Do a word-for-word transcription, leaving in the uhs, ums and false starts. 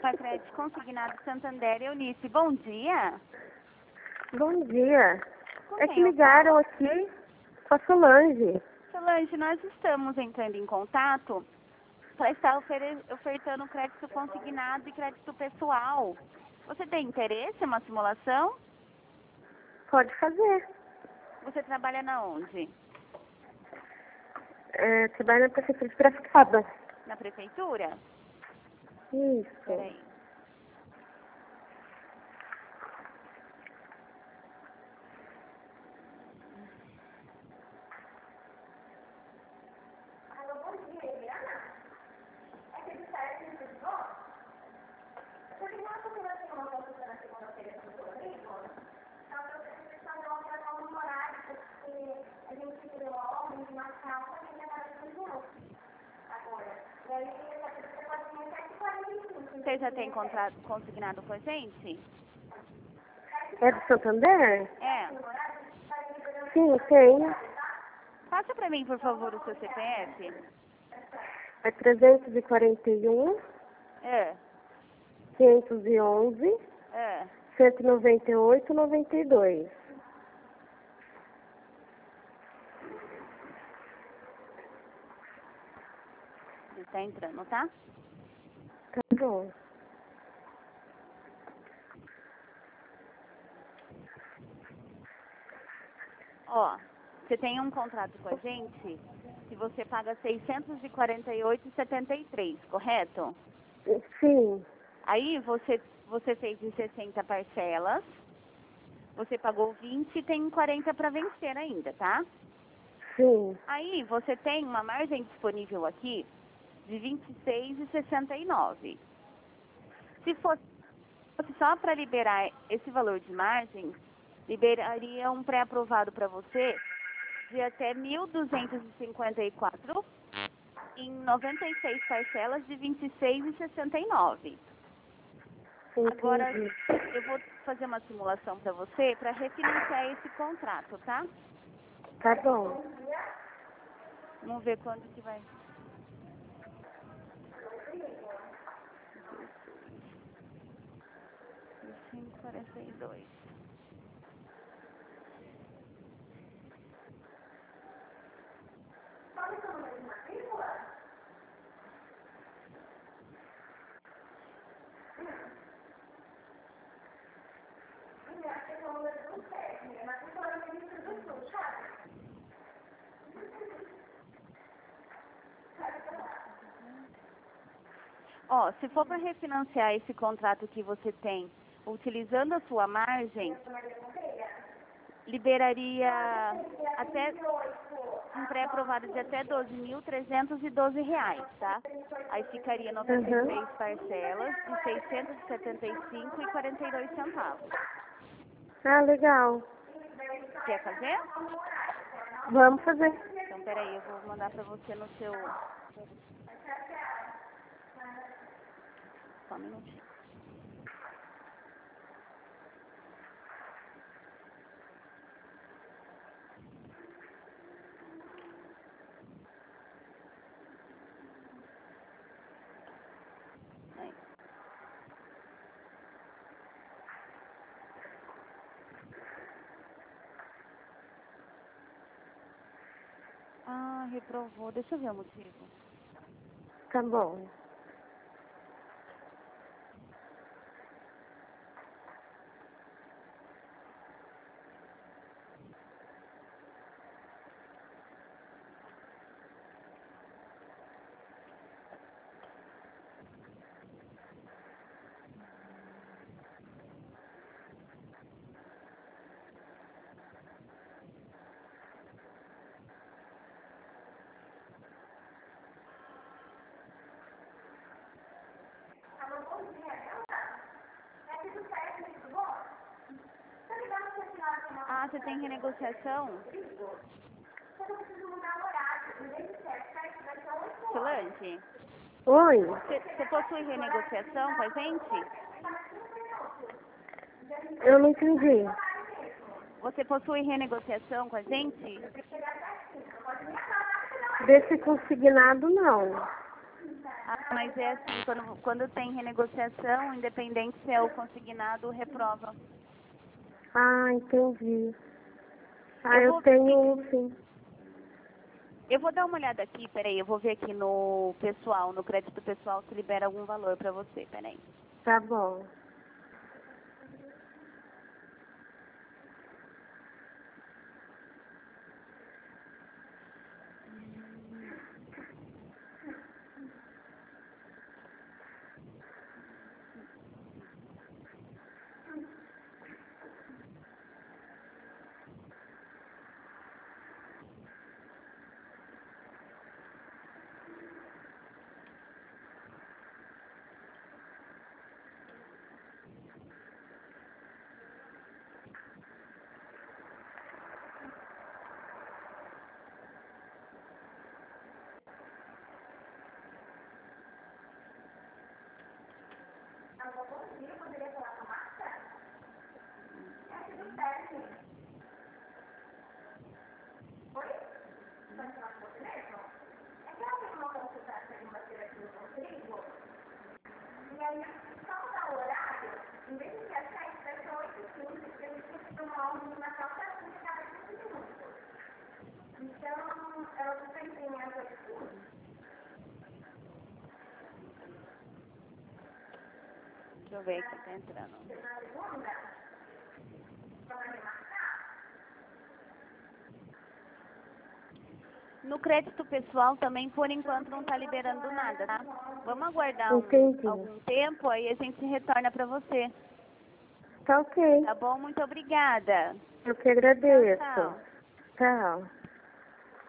Facred Consignado Santander, Eunice. Bom dia. Bom dia. Com É que quem eu ligaram aqui com a Solange. Solange, nós estamos entrando em contato para estar ofere- ofertando crédito consignado e crédito pessoal. Você tem interesse em uma simulação? Pode fazer. Você trabalha na onde? É, trabalho na Prefeitura de Piracicaba. Na prefeitura? Isso. Peraí. Você já tem contrato consignado com a gente? É do Santander? É. Sim, tenho. Passa para mim, por favor, o seu C P F. É trezentos e quarenta e um, É. quinhentos e onze, É. cento e noventa e oito, noventa e dois. Está entrando, tá? Tá bom. Ó, você tem um contrato com a gente que você paga seiscentos e quarenta e oito reais e setenta e três centavos, correto? Sim, Aí você, você fez em sessenta parcelas, você pagou vinte e tem quarenta para vencer ainda, tá? sim. Aí você tem uma margem disponível aqui de vinte e seis reais e sessenta e nove centavos. Se fosse só para liberar esse valor de margem, liberaria um pré-aprovado para você de até mil duzentos e cinquenta e quatro em noventa e seis parcelas de vinte e seis reais e sessenta e nove centavos. Agora, Entendi. eu vou fazer uma simulação para você para refinanciar esse contrato, tá? Tá bom. Vamos ver quando que vai. cinco, quarenta e dois. Ó, se for para refinanciar esse contrato que você tem, utilizando a sua margem, liberaria até um pré-aprovado de até doze mil trezentos e doze reais, tá? Aí ficaria noventa e três Uhum. parcelas de seiscentos e setenta e cinco reais e quarenta e dois centavos. Ah, legal. Quer fazer? Vamos fazer. Então, peraí, eu vou mandar para você no seu... Só um minutinho. Aí. Ah, reprovou. Deixa eu ver o motivo. Tá bom. Ah, você tem renegociação? Solange, Oi? você, você possui renegociação com a gente? Eu não entendi. Você possui renegociação com a gente? Desse consignado, não. Ah, mas é assim, quando, quando tem renegociação, independente se é o consignado, reprova. Ah, entendi. Ah, Eu eu vou, tenho, sim. eu vou dar uma olhada aqui, peraí, eu vou ver aqui no pessoal, no crédito pessoal, se libera algum valor para você, peraí. Tá bom. Deixa eu ver aqui, tá entrando. No crédito pessoal também, por enquanto, não está liberando nada, tá? Vamos aguardar um, Entendi. algum tempo, aí a gente retorna para você. Tá ok. Tá bom? Muito obrigada. Eu que agradeço. Tchau, tchau. Tchau.